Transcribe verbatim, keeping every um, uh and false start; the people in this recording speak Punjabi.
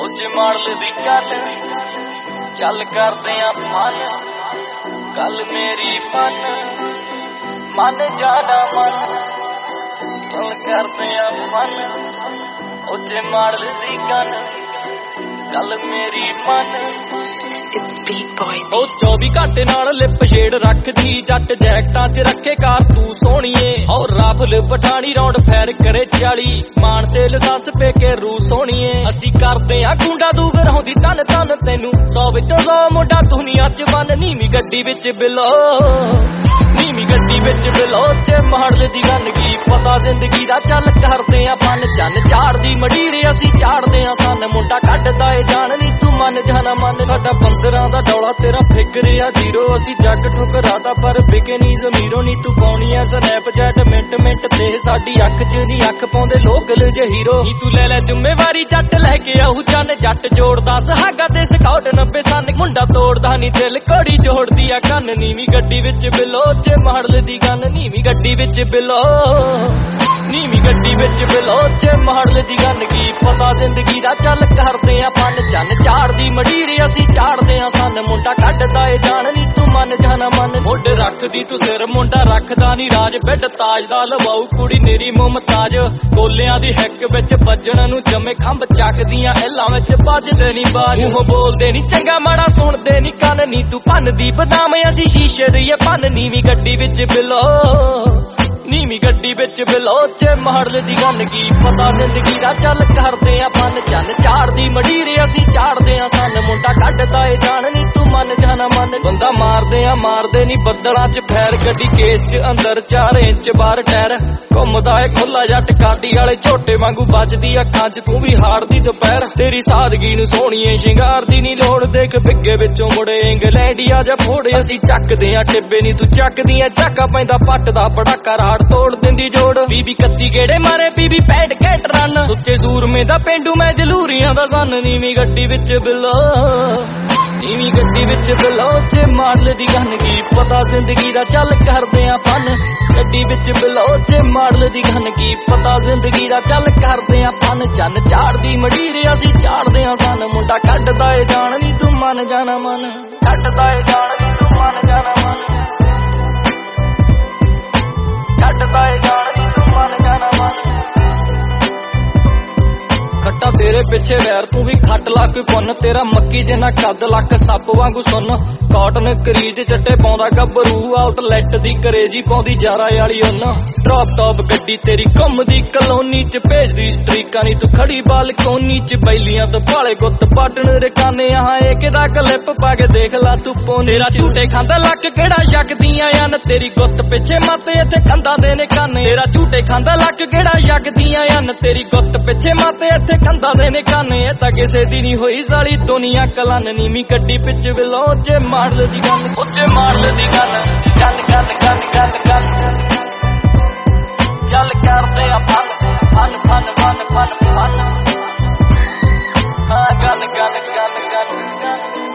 ਉੱਚ ਮਾਡਲ ਦੀ ਗੱਲ ਚੱਲ ਕਰਦੇ ਆ ਫਨ ਗੱਲ ਮੇਰੀ ਮਨ ਮਨ ਜਾਣਾ ਮਨ ਚੱਲ ਕਰਦੇ ਆ ਫਨ ਉੱਚ ਮਾਡਲ ਦੀ ਗੱਲ ਗੱਲ ਮੇਰੀ ਮਨ ਉਹ ਚੌਵੀ ਘੰਟੇ ਨਾਲ ਲਿਪ ਸ਼ੇਡ ਰੱਖਦੀ ਜੱਟ ਜੈਕਟਾਂ 'ਚ ਰੱਖੇ ਕਾਰ ਤੂੰ ਸੋਹਣੀਏ ਔਰ ਰਾਫਲ ਪਠਾਣੀ ਰੌਂਡ ਫੈਰ ਕਰੇ ਚਾਲੀ ਮਾਨ ਤੇ ਲਾਇਸੈਂਸ ਪੇ ਕੇ ਰੂ ਸੋਹਣੀਏ ਅਸੀਂ ਕਰਦੇ ਆ ਗੁੰਡਾ ਦੂ ਗਰਾਉਂਦੀ ਤਨ ਤਨ ਤੈਨੂੰ ਸੌ ਵਿੱਚੋਂ ਸੌ ਮੁੰਡਾ ਦੁਨੀਆ 'ਚ ਬੰਨ ਨੀਵੀਂ ਗੱਡੀ ਵਿੱਚ ਬਿਲੋ ਨੀਵੀਂ ਗੱਡੀ ਵਿੱਚ ਬਿਲੋ ਚ ਮਾਡਲ ਦੀ ਗੱਲ ਕੀ ਪਤਾ ਜ਼ਿੰਦਗੀ ਦਾ ਚੱਲ ਕਰਦੇ ਆ ਫਨ ਚੰਨ ਝਾੜਦੀ ਮੜੀਰੇ ਅਸੀਂ ਝਾੜਦੇ ਆ ਤਨ ਮੁੰਡਾ ਕੱਢਦਾ ਏ ਜਾਣ ਨੀ ਤੂੰ ਮਨ ਜਾਣਾ ਮਨ ਸਾਡਾ ਪੰਦਰਾਂ ਦਾ ਡੌਲਾ ਤੇਰਾ ਫਿਕਰ ਆ ਜ਼ੀਰੋ ਅਸੀਂ ਜੱਗ ਠੁਕਰਾਦਾ ਪਰ ਵਿਕੇ ਨੀ ਜ਼ਮੀਰੋ ਨੀ ਤੂੰ ਪਾਉਣੀ ਆ ਸਨੈਪਚੈਟ ਮਿੰਟ ਮਿੰਟ ਤੇ ਸਾਡੀ ਅੱਖ 'ਚ ਨੀ ਅੱਖ ਪਾਉਂਦੇ ਲੋਕਲ ਜੇ ਹੀਰੋ ਨੀ ਤੂੰ ਲੈ ਲੈ ਜ਼ਿੰਮੇਵਾਰੀ ਜੱਟ ਲੈ ਕੇ ਆਉ ਚੰਨ ਜੱਟ ਜੋੜਦਾ ਸੁਹਾਗਾ ਤੇ ਸਕਾਊਟ ਨੱਬੇ ਸੰਨ ਮੁੰਡਾ ਤੋੜਦਾ ਨੀ ਦਿਲ ਘੜੀ ਜੋੜਦੀ ਆ ਕੰਨ ਨੀਵੀਂ ਗੱਡੀ ਵਿੱਚ ਬਿਲੋ ਚ ਮਾਡਲ ਦੀ ਗੱਲ ਨੀਵੀਂ ਗੱਡੀ ਵਿੱਚ ਬਿਲੋ ਨੀਵੀਂ ਗੱਡੀ ਵਿੱਚ ਬਿਲੋ ਚ ਮਾਡਲ ਦੀ ਗੱਲ ਕੀ ਪਤਾ ਜ਼ਿੰਦਗੀ ਦਾ ਚੱਲ ਕਰਦੇ ਆ ਫਨ ਚੰਨ ਝਾੜਦੀ ਮੜੀਰੇ ਅਸੀਂ ਝਾੜਦੇ ਆ ਫਨ ਮੁੰਡਾ ਕੱਢਦਾ ਏ ਜਾਣ ਨੀ ਤੂੰ ਮਨ ਜਾਣਾ ਮਨ ਮੋਢੇ ਰੱਖਦੀ ਤੂੰ ਸਿਰ ਮੁੰਡਾ ਰੱਖਦਾ ਨੀ ਰਾਜ ਬੈੱਡ ਤਾਜ ਦਾ ਲਵਾਉ ਕੁੜੀ ਮੇਰੀ ਮੁਮਤਾਜ ਕੋਲਿਆਂ ਦੀ ਹਿੱਕ ਵਿੱਚ ਵੱਜਣ ਨੂੰ ਜੰਮੇ ਖੰਭ ਚੱਕਦੀਆਂ ਐਲਾਂ ਵਿੱਚ ਵੱਜਦੇ ਨੀ ਬਾਜ ਮੂੰਹ ਬੋਲਦੇ ਨੀ ਚੰਗਾ ਮਾੜਾ ਸੁਣਦੇ ਨੀ ਕੰਨ ਨੀ ਤੂੰ ਭੰਨ ਦੀ ਬਦਾਮ ਅਸੀਂ ਸ਼ੀਸ਼ੇ ਦੀ ਭੰਨ ਨੀਵੀਂ ਗੱਡੀ ਵਿੱਚ ਬਿਲੋ ਨੀਵੀਂ ਗੱਡੀ ਵਿੱਚ ਬਿਲੋ ਚ ਮਾਡਲ ਦੀ ਗੱਲ ਕੀ ਪਤਾ ਜ਼ਿੰਦਗੀ ਦਾ ਚੱਲ ਕਰਦੇ ਆ ਫਨ ਚੰਨ ਝਾੜਦੀ ਮੜੀਰੇ ਅਸੀਂ ਝਾੜਦੇ ਆ ਸਨ ਮੁੰਡਾ ਕੱਢਦਾ ਏ ਜਾਣ ਨੀ ਤੂੰ ਮਨ ਜਾਣਾ ਮਨ ਬੰਦਾ ਮਾਰਦੇ ਆ ਮਾਰਦੇ ਨੀ ਬੱਦਲਾਂ 'ਚ ਫੈਰ ਗੱਡੀ ਕੇਸ 'ਚ ਅੰਦਰ ਚਾਰ ਇੰਚ ਬਾਹਰ ਟਾਇਰ ਘੁੰਮਦਾ ਏ ਖੁੱਲਾ ਜੱਟ ਕਾਡੀ ਵਾਲੇ ਝੋਟੇ ਵਾਂਗੂ ਵੱਜਦੀ ਅੱਖਾਂ 'ਚ ਤੂੰ ਵੀ ਹਾਰਦੀ ਦੁਪਹਿਰ ਤੇਰੀ ਸਾਦਗੀ ਨੂੰ ਸੋਹਣੀਏ ਸ਼ਿੰਗਾਰ ਦੀ ਨੀ ਲੋੜ ਦੇਖ ਬਿੱਗੇ ਵਿੱਚੋਂ ਮੁੜੇ ਇੰਗਲੈਂਡੀਆ ਜਾਂ ਫੋੜੇ ਅਸੀਂ ਚੱਕਦੇ ਆ ਟਿੱਬੇ ਨੀ ਤੂੰ ਚੱਕਦੀ ਆ ਝਾਕਾ ਪੈਂਦਾ ਪੱਟ ਦਾ ਪੜਾਕਾ ਰਾੜ ਤੋੜ ਦਿੰਦੀ ਜੋੜ ਬੀਬੀ ਕੱਤੀ ਗੇੜੇ ਮਾਰੇ ਬੀਬੀ ਪੈਡ ਕੈਟ ਰਨ ਸੁੱਚੇ ਸੂਰਮੇ ਦਾ ਪਿੰਡੂ ਮੈਂ ਜਲੂਰੀਆਂ ਦਾ ਸੰਨ ਨੀਵੀਂ ਗੱਡੀ ਵਿੱਚ ਬਿਲੋ ਨੀਵੀਂ ਗੱਡੀ ਵਿੱਚ ਬਿਲੋ ਚ ਮਾਡਲ ਦੀ ਗੱਲ ਕੀ ਪਤਾ ਜ਼ਿੰਦਗੀ ਦਾ ਚੱਲ ਕਰਦੇ ਆ ਫਨ ਗੱਡੀ ਵਿੱਚ ਬਿਲੋ ਚ ਮਾਡਲ ਦੀ ਗੱਲ ਕੀ ਪਤਾ ਜ਼ਿੰਦਗੀ ਦਾ ਚੱਲ ਕਰਦੇ ਆ ਫਨ ਚੰਨ ਝਾੜਦੀ ਮੜੀਰੇ ਅਸੀਂ ਝਾੜਦੇ ਆ ਸਨ ਮੁੰਡਾ ਕੱਢਦਾ ਏ ਜਾਣ ਨੀ ਤੂੰ ਮਨ ਜਾਣਾ ਮਨ ਕੱਢਦਾ ਏ ਜਾਣ ਨੀ ਤੂੰ ਮਨ ਜਾਣਾ ਮਨ ਕੱਢਦਾ ਏ ਜਾਣ ਨੀ ਤੂੰ ਮਨ ਜਾਣਾ ਮਨ ਖੱਟਾ ਤੇਰੇ ਪਿੱਛੇ ਵੈਰ ਤੂੰ ਵੀ ਖੱਟ ਲਾ ਕੋਈ ਪੁੰਨ ਤੇਰਾ ਮੱਕੀ ਜਿੰਨਾ ਕੱਦ ਲੱਕ ਸੱਪ ਵਾਂਗੂ ਸੁੰਨ ਕਾਟਨ ਕਰੀਜ ਚੱਟੇ ਪਾਉਂਦਾ ਗੱਭਰੂ ਆਊਟਲੈਟ ਦੀ ਕਰੇਜੀ ਪਾਉਂਦੀ ਜਾਰਾ ਵਾਲੀ ਉਹਨ ਡ੍ਰੌਪ ਟੌਪ ਗੱਡੀ ਤੇਰੀ ਘੁੰਮਦੀ ਕਲੋਨੀ 'ਚ ਭੇਜਦੀ ਸਟਰੀਕਾਂ ਨੀ ਤੂੰ ਖੜੀ ਬਾਲਕੋਨੀ 'ਚ ਬੈਲੀਆਂ ਤੋਂ ਭਾਲੇ ਗੁੱਤ ਪਾਟਣ ਰਕਾਨੇ ਆਹ ਇਹ ਕਿਦਾ ਕਲਿੱਪ ਪਾ ਕੇ ਦੇਖ ਲਾ ਤੂੰ ਪੋਨ ਤੇਰਾ ਝੂਟੇ ਖਾਂਦਾ ਲੱਕ ਕਿਹੜਾ ਯਕਦੀਆਂ ਹਨ ਤੇਰੀ ਗੁੱਤ ਪਿੱਛੇ ਮਾਤੇ ਇੱਥੇ ਕੰਦਾ ਦੇ ਨੇ ਕਾਨੇ ਤੇਰਾ ਝੂਟੇ ਖਾਂਦਾ ਲੱਕ ਕਿਹੜਾ ਯਕਦੀਆਂ ਹਨ ਤੇਰੀ ਗੁੱਤ ਪਿੱਛੇ ਮਾਤੇ ਇੱਥੇ ਕੰਦਾ ਦੇ ਨੇ ਕਾਨੇ ਇਹ ਤਾਂ ਕਿਸੇ ਦੀ ਨੀ ਹੋਈ ਸਾਲੀ ਦੁਨੀਆ ਕਲਨ ਨੀਵੀਂ ਗੱਡੀ ਵਿੱਚ ਬਿਲੋ ਚ ਮਾਡਲ ਦੀ ਗੱਲ ਉੱਚੇ ਮਾਡਲ ਦੀ ਗੱਲ ਗੱਲ ਗੱਲ ਗੱਲ ਗੱਲ ਗੱਲ ਚੱਲ ਕਰਦੇ ਆ fun fun fun fun fun fun ਹਾਂ ਗੱਲ ਗੱਲ ਗੱਲ ਗੱਲ